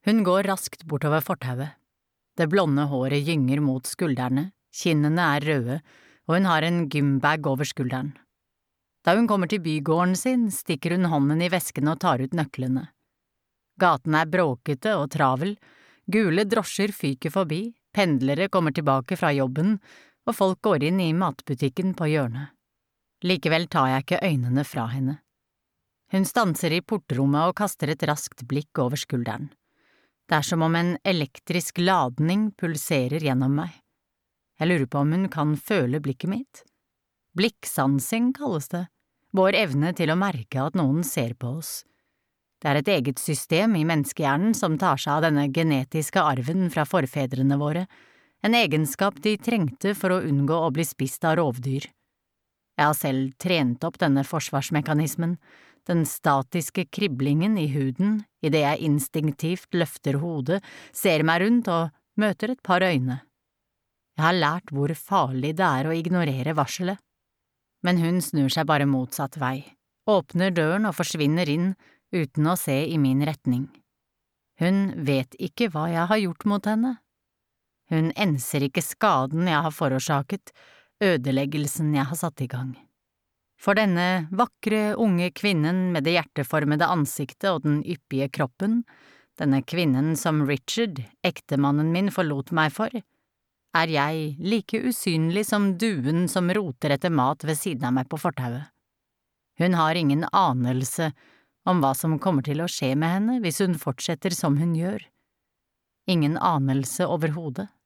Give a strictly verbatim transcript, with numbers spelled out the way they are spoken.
Hun går raskt bortover fortauet. Det blonde håret gynger mot skuldrene, kinnene er røde, og hun har en gymbag over skulderen. Da hun kommer til bygården sin, stikker hun hånden i vesken og tar ut nøklene. Gaten er bråkete og travel, gule drosjer fyker forbi, pendlere kommer tilbake fra jobben, og folk går inn i matbutikken på hjørnet. Likevel tar jeg ikke øynene fra henne. Hun stanser i portrommet og kaster et raskt blikk over skulderen. Det er som om en elektrisk ladning pulserer gjennom meg. Jeg lurer på om hun kan føle blikket mitt. Blikksansing kalles det, vår evne til å merke at noen ser på oss. Det er et eget system i menneskehjernen som tar seg av denne genetiske arven fra forfedrene våre, en egenskap de trengte for å unngå å bli spist av rovdyr. Jeg har selv trent opp denne forsvarsmekanismen, den statiske kriblingen i huden idet jeg instinktivt løfter hodet, ser meg rundt og møter et par øyne. Jeg har lært hvor farlig det er å ignorere varselet. Men hun snur seg bare motsatt vei, åpner døren og forsvinner inn uten å se i min retning. Hun vet ikke hva jeg har gjort mot henne. Hun enser ikke skaden jeg har forårsaket, ødeleggelsen jeg har satt i gang. For denne vakre, unge kvinnen med det hjerteformede ansiktet og den yppige kroppen, denne kvinnen som Richard, ektemannen min, forlot meg for, er jeg like usynlig som duen som roter etter mat ved siden av meg på fortauet. Hun har ingen anelse om hva som kommer til å skje med henne hvis hun fortsetter som hun gjør. Ingen anelse overhodet.